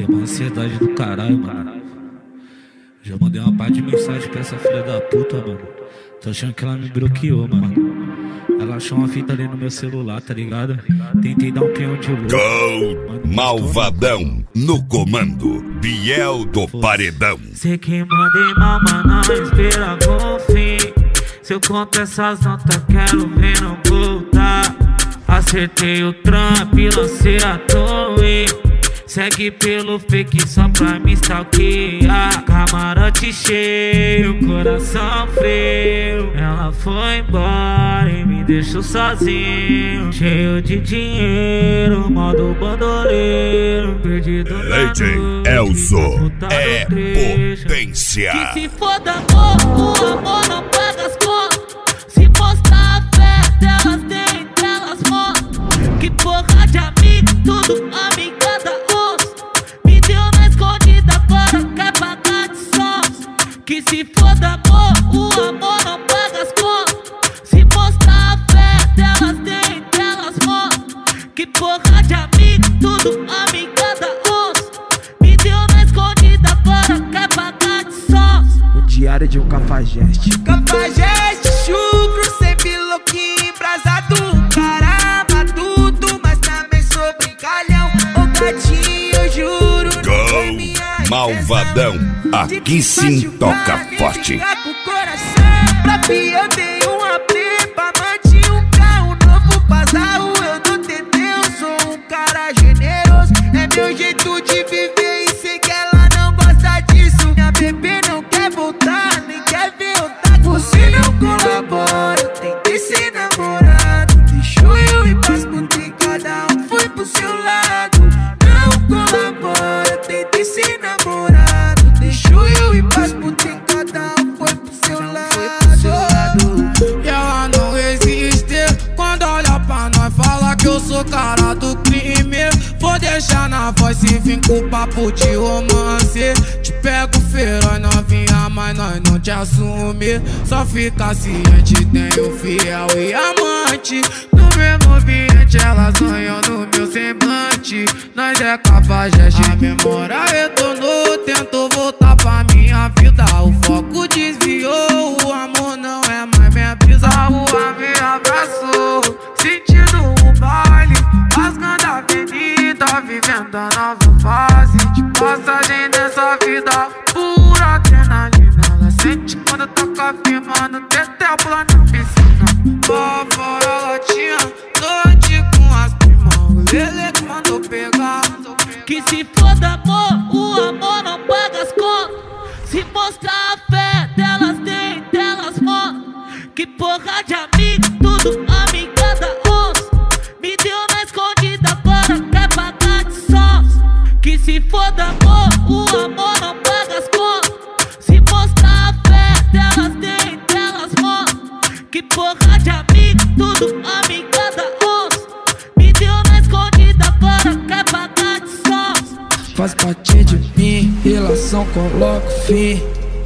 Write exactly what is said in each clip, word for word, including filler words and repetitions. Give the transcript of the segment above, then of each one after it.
Falei, uma ansiedade do caralho, mano. Já mandei uma parte de mensagem pra essa filha da puta, mano. Tô achando que ela me bloqueou, mano. Ela achou uma fita ali no meu celular, tá ligado? Tentei dar um peão de louco. Gol! Malvadão no comando. Biel do Paredão. Sei que mandei mamar na espera com fim. Se eu conto essas notas, quero ver não voltar. Acertei o trampo e lancei a torre. Segue pelo fake só pra me stalkear. Camarote cheio, coração frio. Ela foi embora e me deixou sozinho. Cheio de dinheiro, modo bandoleiro. Perdido na noite, Elzo é potência. Que se foda amor, o amor não paga as contas. Se mostrar a fé delas, tem delas mostram. Que porra de amigo, tudo amigo. Que se foda amor, o amor não paga as contas. Se mostrar a fé delas, tem delas mostram. Que porra de amigo, tudo amigada osso. Me deu na escondida, agora quer pagar de sócio. O diário de um cafajeste. Cafajeste, chucro, sempre louquinho, embrasado. Caramba, tudo, mas também sou brincalhão. Ô gatinho, eu juro. Gol! Malvadão, aqui sim toca forte. Pra fi eu dei uma prepa, manti um carro novo pasado. Eu dou T T, eu sou um cara generoso. É meu jeito de viver e sei que ela não gosta disso. Minha bebê não quer voltar, nem quer ver eu tá. Você não colabora, tentei ser namorado. Deixou eu ir pras putas, cada um foi pro seu lado. Não colabora, tentei ser namorado. Deixou eu ir pras putas, cada um foi pro seu lado. E ela não existe. Quando olha pra nós, fala que eu sou cara do crime. Vou deixar na voz e vim com papo de romance. Te pego feroz, novinha, mas nós não te assume. Só fica ciente, tenho fiel e amante. No mesmo ambiente, elas sonham no meu semblante. Nós é cafajeste, a memória retornou. Tento voltar pra minha vida, o foco desviou. O amor não é mais minha brisa, a rua me abraçou. Sentindo o baile, rasgando a avenida, vivendo a nova fase de passagem dessa vida. Pura adrenalina, ela sente quando toca firmando. Tetel pula na piscina, lá fora ela tinha noite com as primas. O Lele que mandou pegar. Que se foda amor, o amor não paga as contas. Se mostrar a fé delas, tem delas mostram. Que porra de amigo, tudo amigada osso. Me deu na escondida, agora quer pagar de sócio. Que se foda amor, o amor não paga as contas. Se mostrar a fé delas, tem delas mostram. Que porra de amigo, tudo amigada osso. Me deu na escondida, agora quer pagar de sócio. Faz parte de mim, relação coloco fim.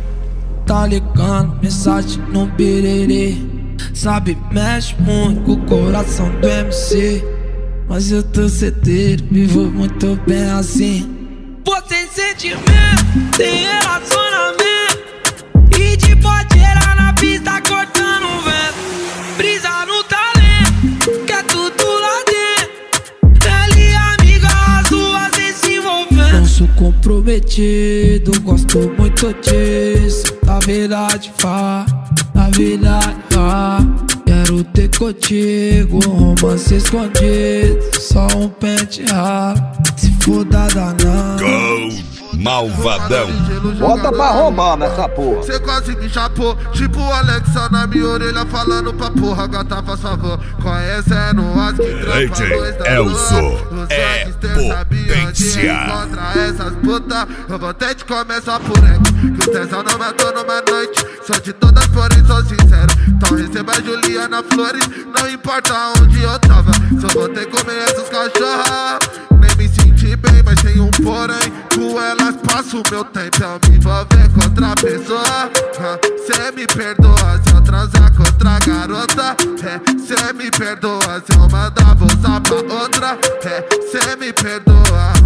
Tá ligando, mensagem no birerê. Sabe, mexe muito com o coração do M C. Mas eu tô certeiro, vivo muito bem assim. Pô, sem sentimento, tem relacionamento. E de boteira na pista cortando o vento. Brisa no talento, quer tudo lá dentro. Ela e amiga, as duas se envolvendo. Não sou comprometido, gosto muito disso. Na verdade, vá, na verdade, vá. Quero ter contigo um romance escondido. Só um pente ralo, se for dada não. Gol! Malvadão. Bota pra roubar nessa porra. Cê quase me chapou, tipo o Alexa na minha orelha falando pra porra, gata faz favor. Conhecendo as que trampa dois da Elzo é potência. Contra essas putas, eu vou ter te começar por ego. Que o tesão não matou numa noite. Sou de todas, porém sou sincero. Então receba a Juliana Flores, não importa onde eu tava. Só vou ter que comer essas cachorras. Nem me senti bem, mas tem um porém. Com elas passo meu tempo, eu me envolver com outra pessoa. Cê me perdoa se eu transar com outra garota. Cê me perdoa se eu mandar vou usar pra outra. Cê me perdoa.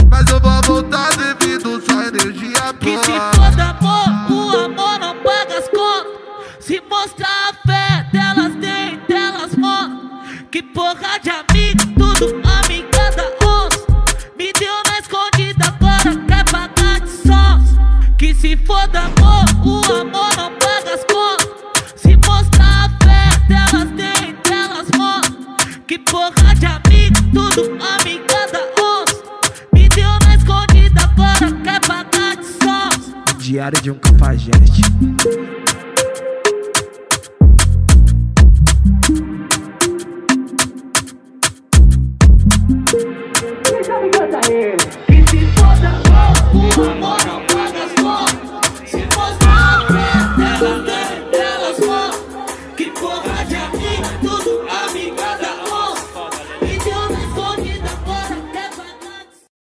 mas eu vou voltar devido só energia Que boa. se foda amor, o amor não paga as contas. Se mostrar a fé delas tem, delas mostram. Que porra de amigo, tudo amiga da onça. Me deu na escondida, agora quer pagar de sócio. Que se foda amor, o amor não paga as contas. Se mostrar a fé delas tem, delas mostram. Que porra de amigo, tudo amiga da onça. Me deu na escondida, agora quer pagar de sócio. Diário de um cafajeste. Que se foda, o amor